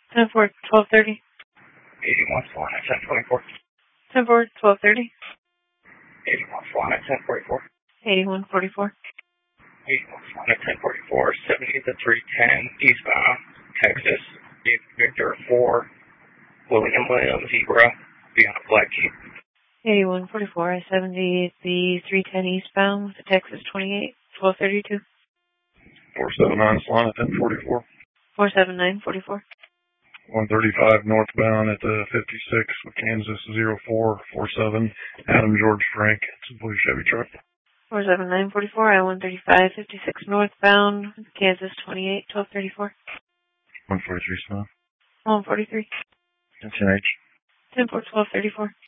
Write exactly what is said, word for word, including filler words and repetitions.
ten four, twelve thirty. eighty-one, Solana, ten twenty-four. ten four, twelve thirty. eighty-one, Solana, ten forty-four. eighty-one forty-four. eighty-one, Solana, ten forty-four. seventy to three ten, eastbound, Texas. Victor four. William William, Zebra, beyond Black Keep. eighty-one forty-four, I seventy, the three ten eastbound, the Texas twenty-eight, twelve thirty-two. four seven nine, Solana, ten forty-four. four seven nine forty-four. one thirty-five northbound at the fifty-six with Kansas zero four four seven, Adam George Frank. It's a blue Chevy truck. four seven nine forty-four, I one thirty-five, fifty-six northbound, Kansas twenty-eight, twelve thirty-four. one forty-three, Solana. one forty-three. ten H. ten four, twelve thirty-four.